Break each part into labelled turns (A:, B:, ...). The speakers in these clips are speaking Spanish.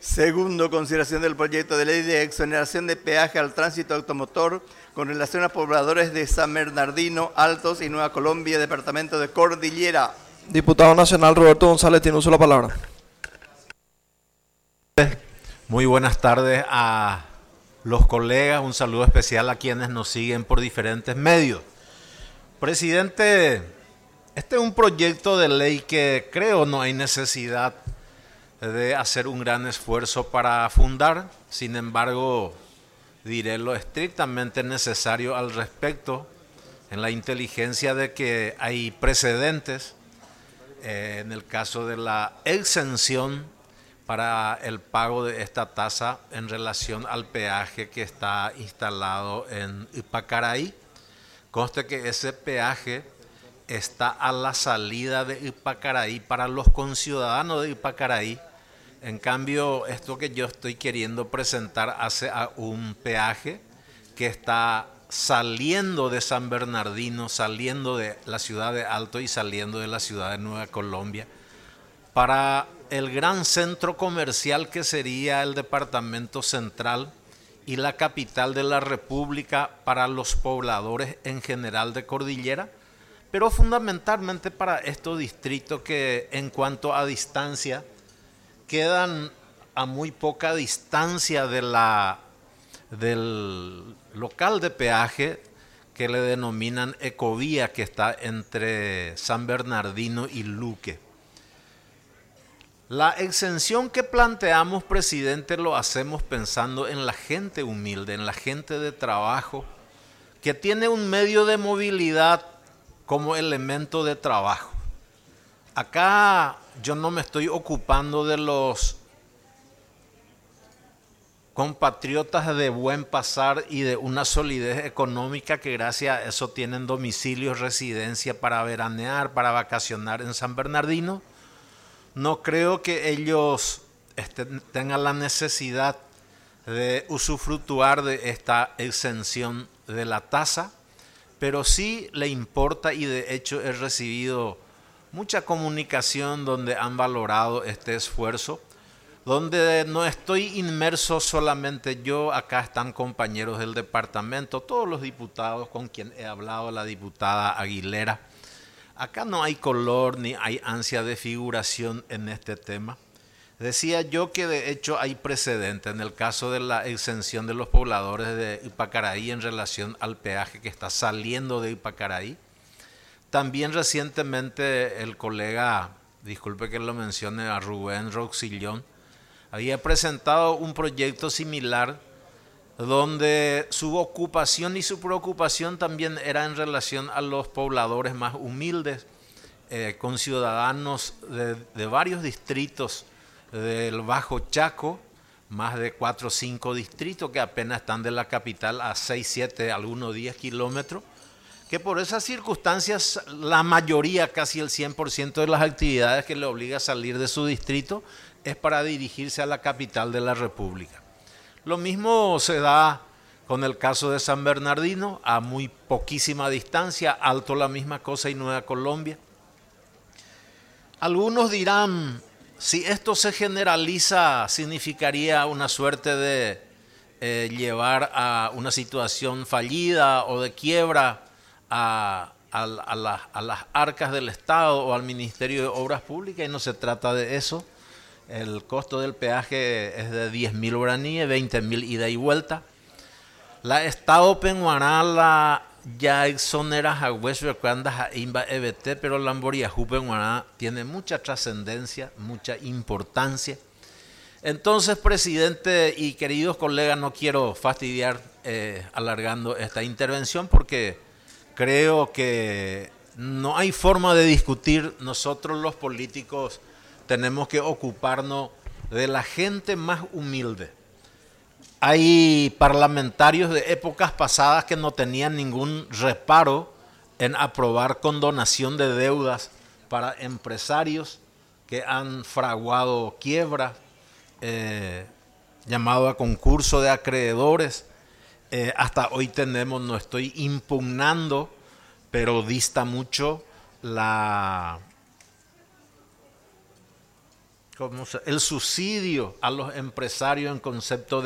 A: Segundo, consideración del proyecto de ley de exoneración de peaje al tránsito automotor con relación a pobladores de San Bernardino, Altos y Nueva Colombia, departamento de Cordillera.
B: Diputado Nacional Roberto González tiene uso de la palabra.
C: Muy buenas tardes a los colegas, un saludo especial a quienes nos siguen por diferentes medios. Presidente, este es un proyecto de ley que creo no hay necesidad de hacer un gran esfuerzo para fundar, sin embargo, diré lo estrictamente necesario al respecto, en la inteligencia de que hay precedentes, en el caso de la exención para el pago de esta tasa en relación al peaje que está instalado en Ypacaraí. Conste que ese peaje está a la salida de Ypacaraí para los conciudadanos de Ypacaraí. En cambio, esto que yo estoy queriendo presentar hace a un peaje que está saliendo de San Bernardino, saliendo de la ciudad de Alto y saliendo de la ciudad de Nueva Colombia, para el gran centro comercial que sería el departamento central y la capital de la República para los pobladores en general de Cordillera, pero fundamentalmente para estos distritos que en cuanto a distancia quedan a muy poca distancia de del local de peaje que le denominan Ecovía, que está entre San Bernardino y Luque. La exención que planteamos, presidente, lo hacemos pensando en la gente humilde, en la gente de trabajo, que tiene un medio de movilidad como elemento de trabajo. Acá yo no me estoy ocupando de los compatriotas de buen pasar y de una solidez económica que gracias a eso tienen domicilio, residencia para veranear, para vacacionar en San Bernardino. No creo que ellos tengan la necesidad de usufructuar de esta exención de la tasa, pero sí le importa, y de hecho he recibido mucha comunicación donde han valorado este esfuerzo, donde no estoy inmerso solamente yo, acá están compañeros del departamento, todos los diputados con quien he hablado, la diputada Aguilera. Acá no hay color ni hay ansia de figuración en este tema. Decía yo que de hecho hay precedente en el caso de la exención de los pobladores de Ypacaraí en relación al peaje que está saliendo de Ypacaraí. También recientemente el colega, disculpe que lo mencione, a Rubén Roxillón, había presentado un proyecto similar donde su ocupación y su preocupación también era en relación a los pobladores más humildes, con ciudadanos de varios distritos del Bajo Chaco, más de 4 o 5 distritos que apenas están de la capital a 6, 7, algunos 10 kilómetros, que por esas circunstancias la mayoría, casi el 100% de las actividades que le obliga a salir de su distrito es para dirigirse a la capital de la República. Lo mismo se da con el caso de San Bernardino, a muy poquísima distancia, Alto la misma cosa y Nueva Colombia. Algunos dirán, si esto se generaliza, significaría una suerte de llevar a una situación fallida o de quiebra a las arcas del Estado o al Ministerio de Obras Públicas, y no se trata de eso. El costo del peaje es de 10.000 guaraníes, 20.000 ida y vuelta. La Estado penguará la ya exonera a Huesver cuando a Imba EBT, pero la Amboria penguará tiene mucha trascendencia, mucha importancia. Entonces, presidente y queridos colegas, no quiero fastidiar alargando esta intervención porque creo que no hay forma de discutir. Nosotros los políticos tenemos que ocuparnos de la gente más humilde. Hay parlamentarios de épocas pasadas que no tenían ningún reparo en aprobar condonación de deudas para empresarios que han fraguado quiebra, llamado a concurso de acreedores. Hasta hoy tenemos, no estoy impugnando, pero dista mucho el subsidio a los empresarios en concepto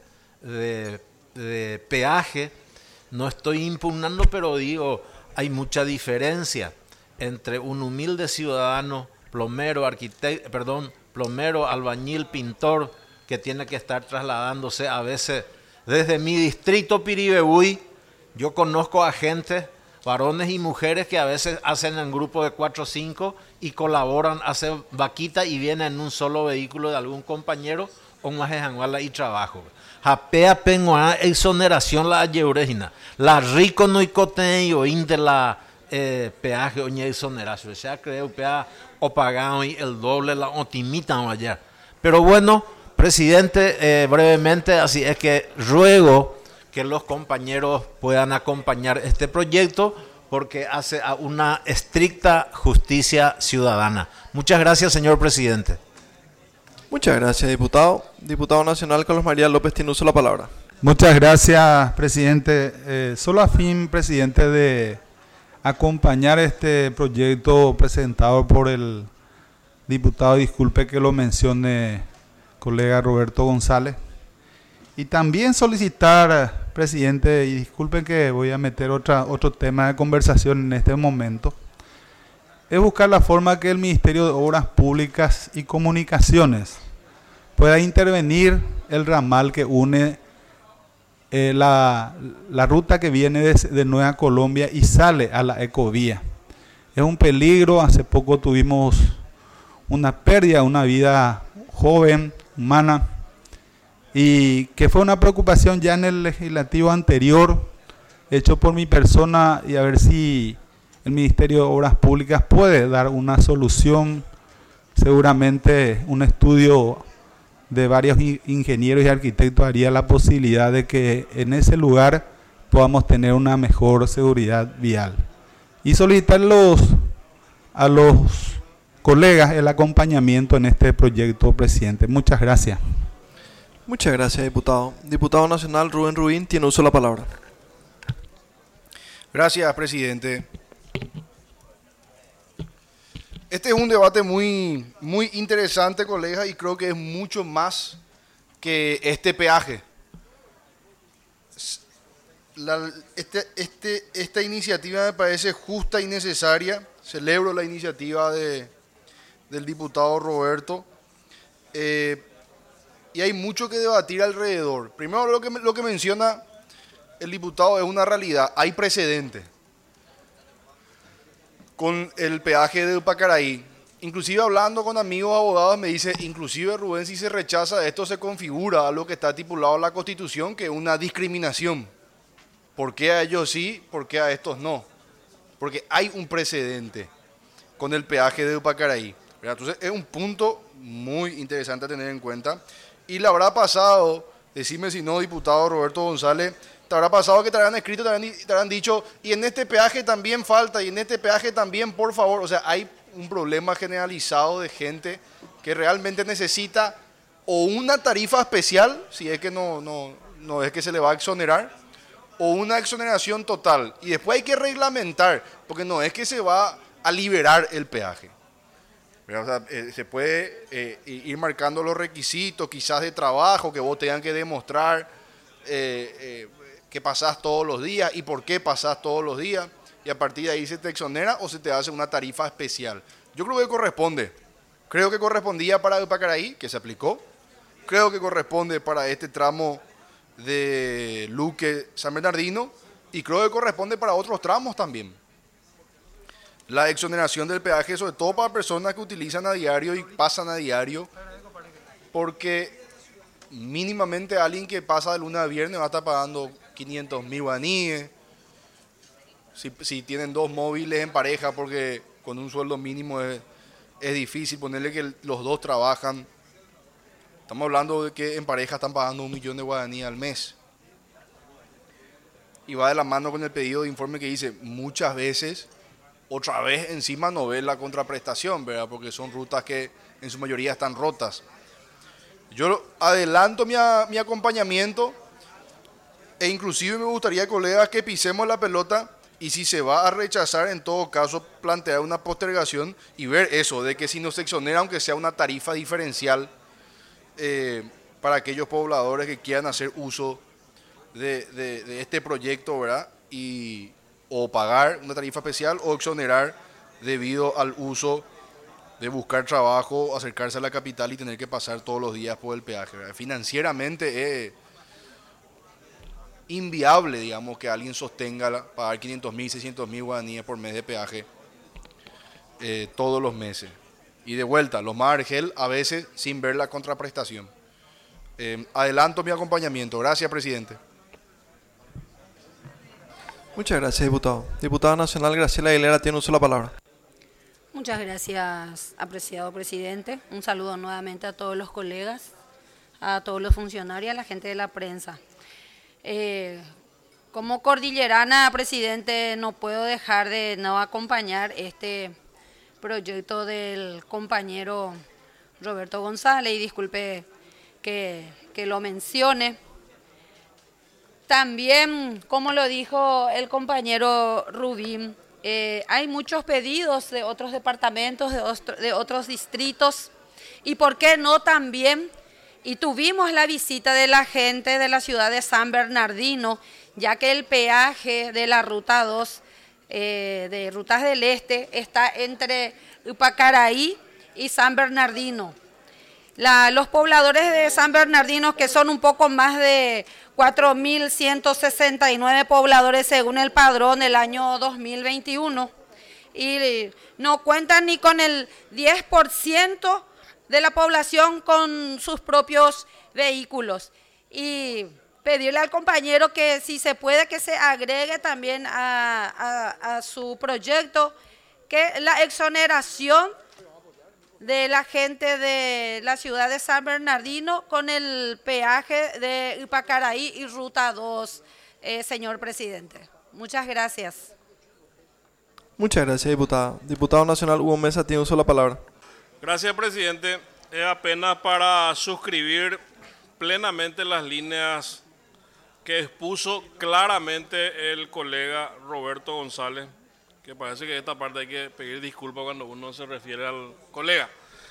C: de peaje. No estoy impugnando, pero digo, hay mucha diferencia entre un humilde ciudadano, plomero, plomero, albañil, pintor, que tiene que estar trasladándose a veces desde mi distrito Piribebuy. Yo conozco a gente, varones y mujeres, que a veces hacen en grupo de 4 o 5 y colaboran, hacen vaquita y vienen en un solo vehículo de algún compañero o más y trabajo. Japea penguana exoneración la yeurejina. La rico no icote y oín de la peaje o exoneración. O sea, creo que o pagado y el doble la otimitan allá. Pero bueno, presidente, brevemente, así es que ruego que los compañeros puedan acompañar este proyecto porque hace a una estricta justicia ciudadana. Muchas gracias, señor presidente.
B: Muchas gracias, diputado. Diputado nacional Carlos María López tiene uso de la palabra.
D: Muchas gracias, presidente. Solo a fin, presidente, de acompañar este proyecto presentado por el diputado, disculpe que lo mencione, colega Roberto González. Y también solicitar, presidente, y disculpen que voy a meter otro tema de conversación en este momento, es buscar la forma que el Ministerio de Obras Públicas y Comunicaciones pueda intervenir el ramal que une la ruta que viene de Nueva Colombia y sale a la ecovía. Es un peligro. Hace poco tuvimos una pérdida, una vida joven, humana, y que fue una preocupación ya en el legislativo anterior, hecho por mi persona, y a ver si el Ministerio de Obras Públicas puede dar una solución. Seguramente un estudio de varios ingenieros y arquitectos haría la posibilidad de que en ese lugar podamos tener una mejor seguridad vial. Y solicitar a los colegas el acompañamiento en este proyecto, presidente. Muchas gracias.
B: Muchas gracias, diputado. Diputado nacional Rubén Rubín tiene uso de la palabra.
E: Gracias, presidente. Este es un debate muy interesante, colegas, y creo que es mucho más que este peaje. Esta iniciativa me parece justa y necesaria. Celebro la iniciativa del diputado Roberto. Y hay mucho que debatir alrededor. Primero, lo que menciona el diputado es una realidad. Hay precedentes con el peaje de Upacaraí. Inclusive hablando con amigos abogados me dice, inclusive Rubén, si se rechaza esto se configura a lo que está estipulado en la Constitución, que es una discriminación. ¿Por qué a ellos sí? ¿Por qué a estos no? Porque hay un precedente con el peaje de Upacaraí. Entonces es un punto muy interesante a tener en cuenta. Y le habrá pasado, decime si no, diputado Roberto González, te habrá pasado que te habrán escrito, te habrán dicho, y en este peaje también falta, y en este peaje también, por favor. O sea, hay un problema generalizado de gente que realmente necesita o una tarifa especial, si es que no es que se le va a exonerar, o una exoneración total. Y después hay que reglamentar, porque no es que se va a liberar el peaje. O sea, se puede ir marcando los requisitos, quizás de trabajo, que vos tengan que demostrar que pasás todos los días y por qué pasás todos los días, y a partir de ahí se te exonera o se te hace una tarifa especial. Yo creo que corresponde. Creo que correspondía para Upacaraí, que se aplicó. Creo que corresponde para este tramo de Luque San Bernardino, y creo que corresponde para otros tramos también. La exoneración del peaje, sobre todo para personas que utilizan a diario y pasan a diario, porque mínimamente alguien que pasa de lunes a viernes va a estar pagando 500.000 guaraníes. Si tienen dos móviles en pareja, porque con un sueldo mínimo es difícil ponerle que los dos trabajan. Estamos hablando de que en pareja están pagando 1 millón de guaraníes al mes. Y va de la mano con el pedido de informe que dice, muchas veces, otra vez encima no ve la contraprestación, ¿verdad? Porque son rutas que en su mayoría están rotas. Yo adelanto mi acompañamiento, e inclusive me gustaría, colegas, que pisemos la pelota Y si se va a rechazar, en todo caso, plantear una postergación y ver eso, de que si nos exonera, aunque sea una tarifa diferencial, para aquellos pobladores que quieran hacer uso de este proyecto, ¿verdad? O pagar una tarifa especial o exonerar debido al uso de buscar trabajo, acercarse a la capital y tener que pasar todos los días por el peaje, ¿verdad? Financieramente es inviable, digamos, que alguien sostenga pagar 500.000, 600.000 guaraníes por mes de peaje todos los meses. Y de vuelta, los más argel a veces sin ver la contraprestación. Adelanto mi acompañamiento. Gracias, presidente.
B: Muchas gracias, diputado. Diputada nacional Graciela Aguilera tiene uso de la palabra.
F: Muchas gracias, apreciado presidente. Un saludo nuevamente a todos los colegas, a todos los funcionarios, a la gente de la prensa. Como cordillerana, presidente, no puedo dejar de no acompañar este proyecto del compañero Roberto González, y disculpe que lo mencione. También, como lo dijo el compañero Rubín, hay muchos pedidos de otros departamentos, de otros distritos, y por qué no también, y tuvimos la visita de la gente de la ciudad de San Bernardino, ya que el peaje de la Ruta 2, de Rutas del Este, está entre Upacaraí y San Bernardino. Los pobladores de San Bernardino, que son un poco más de 4.169 pobladores según el padrón del año 2021, y no cuentan ni con el 10% de la población con sus propios vehículos. Y pedirle al compañero que si se puede que se agregue también a su proyecto que la exoneración de la gente de la ciudad de San Bernardino con el peaje de Upacaraí y Ruta 2, señor presidente. Muchas gracias.
B: Muchas gracias, diputada. Diputado nacional Hugo Mesa tiene uso de la palabra.
G: Gracias, presidente. Es apenas para suscribir plenamente las líneas que expuso claramente el colega Roberto González, que parece que esta parte hay que pedir disculpas cuando uno se refiere al colega.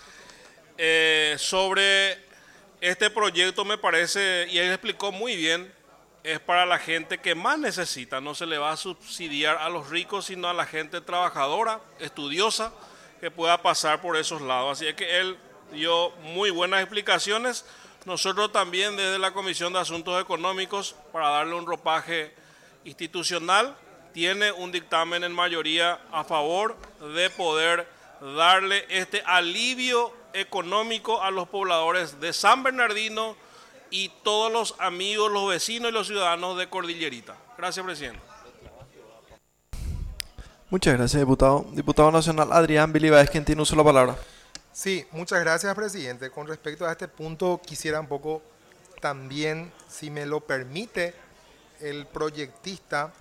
G: Sobre este proyecto me parece, y él explicó muy bien, es para la gente que más necesita, no se le va a subsidiar a los ricos, sino a la gente trabajadora, estudiosa, que pueda pasar por esos lados. Así es que él dio muy buenas explicaciones. Nosotros también desde la Comisión de Asuntos Económicos, para darle un ropaje institucional, tiene un dictamen en mayoría a favor de poder darle este alivio económico a los pobladores de San Bernardino y todos los amigos, los vecinos y los ciudadanos de Cordillerita. Gracias, presidente.
B: Muchas gracias, diputado. Diputado nacional Adrián Bilibáez, quien tiene uso de la palabra.
H: Sí, muchas gracias, presidente. Con respecto a este punto, quisiera un poco también, si me lo permite, el proyectista,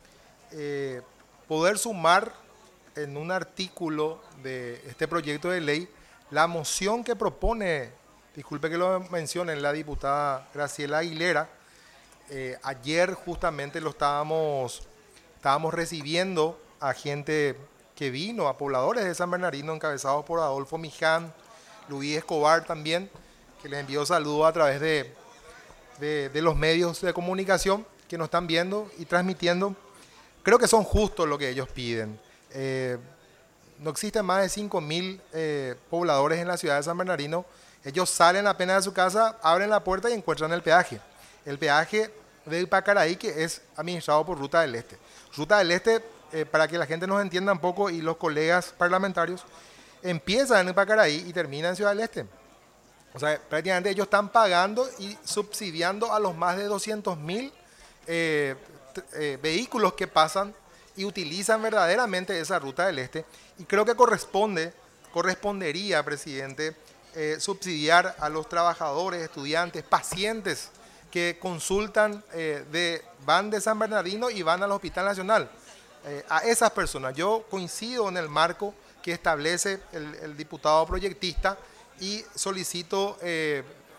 H: poder sumar en un artículo de este proyecto de ley la moción que propone, disculpe que lo mencione, la diputada Graciela Aguilera. Ayer justamente lo estábamos recibiendo a gente que vino, a pobladores de San Bernardino encabezados por Adolfo Miján, Luis Escobar también, que les envió saludos a través de los medios de comunicación que nos están viendo y transmitiendo. Creo que son justos lo que ellos piden. No existen más de 5.000 pobladores en la ciudad de San Bernardino. Ellos salen apenas de su casa, abren la puerta y encuentran el peaje. El peaje de Upacaraí, que es administrado por Ruta del Este. Ruta del Este, para que la gente nos entienda un poco y los colegas parlamentarios, empieza en Upacaraí y termina en Ciudad del Este. O sea, prácticamente ellos están pagando y subsidiando a los más de 200.000 vehículos que pasan y utilizan verdaderamente esa Ruta del Este. Y creo que correspondería, presidente, subsidiar a los trabajadores, estudiantes, pacientes que consultan, van de San Bernardino y van al Hospital Nacional. A esas personas, yo coincido en el marco que establece el diputado proyectista y solicito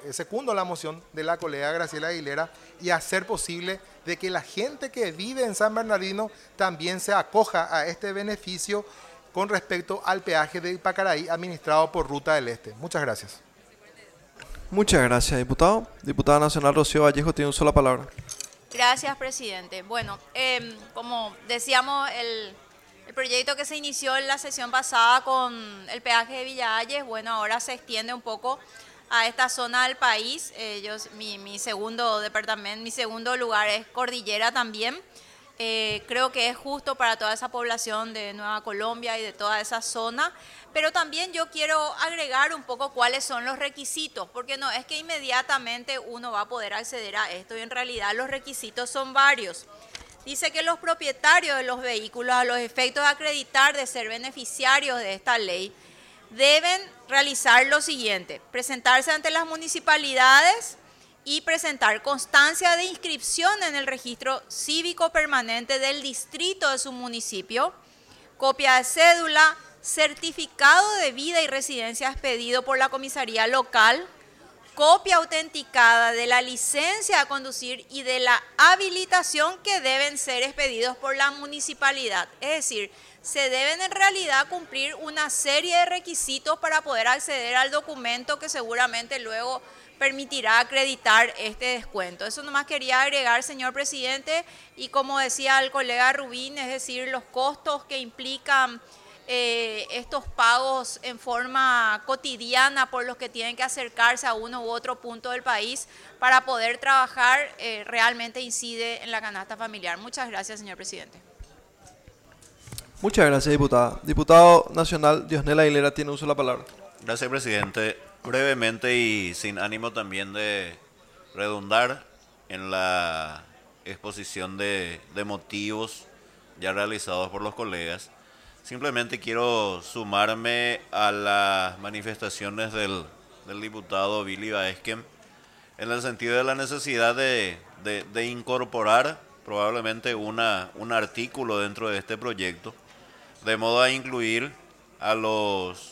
H: secundo la moción de la colega Graciela Aguilera y hacer posible de que la gente que vive en San Bernardino también se acoja a este beneficio con respecto al peaje de Ipacaraí administrado por Ruta del Este. Muchas gracias.
B: Muchas gracias, diputado. Diputada nacional Rocío Vallejo tiene una sola palabra.
I: Gracias, presidente. Bueno, como decíamos, el proyecto que se inició en la sesión pasada con el peaje de Villa Hayes, bueno, ahora se extiende un poco a esta zona del país. Mi segundo departamento, mi segundo lugar es Cordillera también. Creo que es justo para toda esa población de Nueva Colombia y de toda esa zona, pero también yo quiero agregar un poco cuáles son los requisitos, porque no es que inmediatamente uno va a poder acceder a esto y en realidad los requisitos son varios. Dice que los propietarios de los vehículos, a los efectos de acreditar de ser beneficiarios de esta ley, deben realizar lo siguiente: presentarse ante las municipalidades y presentar constancia de inscripción en el registro cívico permanente del distrito de su municipio, copia de cédula, certificado de vida y residencia expedido por la comisaría local, copia autenticada de la licencia a conducir y de la habilitación que deben ser expedidos por la municipalidad. Es decir, se deben en realidad cumplir una serie de requisitos para poder acceder al documento que seguramente luego permitirá acreditar este descuento. Eso nomás quería agregar, señor presidente, y como decía el colega Rubín, es decir, los costos que implican estos pagos en forma cotidiana por los que tienen que acercarse a uno u otro punto del país para poder trabajar, realmente incide en la canasta familiar. Muchas gracias, señor presidente.
B: Muchas gracias, diputada. Diputado nacional Diosnel Aguilera tiene uso de la palabra.
J: Gracias, presidente. Brevemente y sin ánimo también de redundar en la exposición de motivos ya realizados por los colegas, simplemente quiero sumarme a las manifestaciones del diputado Billy Baesquem en el sentido de la necesidad de incorporar probablemente un artículo dentro de este proyecto, de modo a incluir a los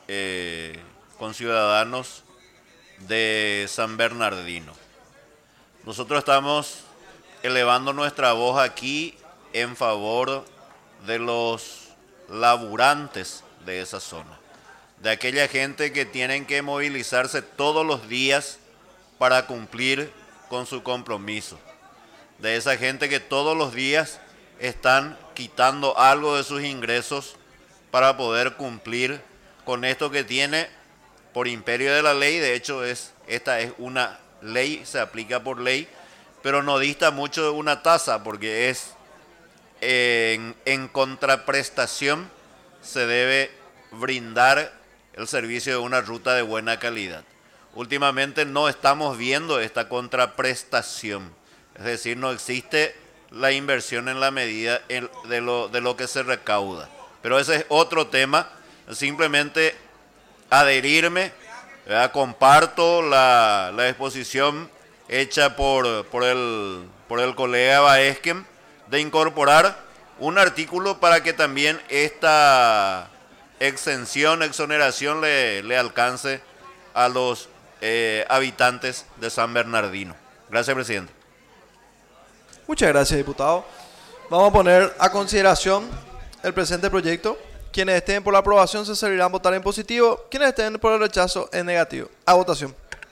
J: conciudadanos de San Bernardino. Nosotros estamos elevando nuestra voz aquí en favor de los laburantes de esa zona, de aquella gente que tienen que movilizarse todos los días para cumplir con su compromiso, de esa gente que todos los días están quitando algo de sus ingresos para poder cumplir con esto que tiene por imperio de la ley. De hecho, esta es una ley, se aplica por ley, pero no dista mucho de una tasa, porque es en contraprestación se debe brindar el servicio de una ruta de buena calidad. Últimamente no estamos viendo esta contraprestación, es decir, no existe la inversión en la medida de lo que se recauda. Pero ese es otro tema. Simplemente adherirme, ¿verdad? Comparto la exposición hecha por el colega Baesquem de incorporar un artículo para que también esta exoneración le alcance a los habitantes de San Bernardino. Gracias, presidente.
B: Muchas gracias, diputado. Vamos a poner a consideración el presente proyecto. Quienes estén por la aprobación se servirán votar en positivo. Quienes estén por el rechazo en negativo. A votación.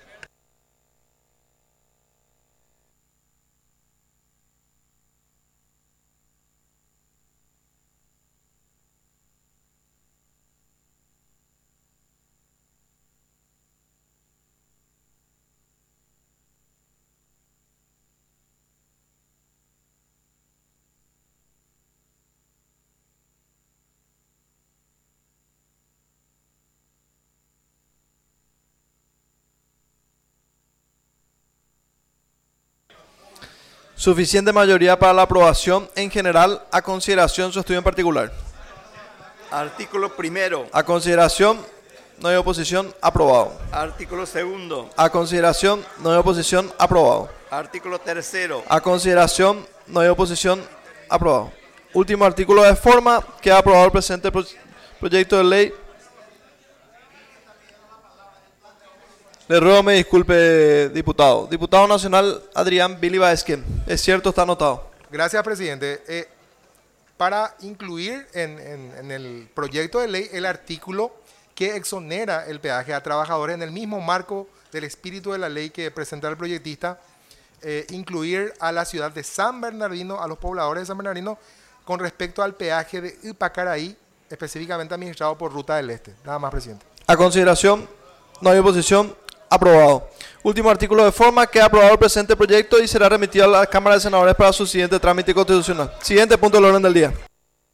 B: Suficiente mayoría para la aprobación en general. A consideración su estudio en particular.
A: Artículo primero.
B: A consideración, no hay oposición, aprobado.
A: Artículo segundo.
B: A consideración, no hay oposición, aprobado.
A: Artículo tercero.
B: A consideración, no hay oposición, aprobado. Último artículo de forma. Queda aprobado el presente proyecto de ley. Le ruego me disculpe, diputado. Diputado nacional Adrián Billy Baezque. Es cierto, está anotado.
H: Gracias, presidente. Para incluir en el proyecto de ley el artículo que exonera el peaje a trabajadores en el mismo marco del espíritu de la ley que presenta el proyectista, incluir a la ciudad de San Bernardino, a los pobladores de San Bernardino, con respecto al peaje de Ipacaraí, específicamente administrado por Ruta del Este. Nada más, presidente.
B: A consideración, no hay oposición, aprobado. Último artículo de forma, queda aprobado el presente proyecto y será remitido a la Cámara de Senadores para su siguiente trámite constitucional. Siguiente punto del orden del día.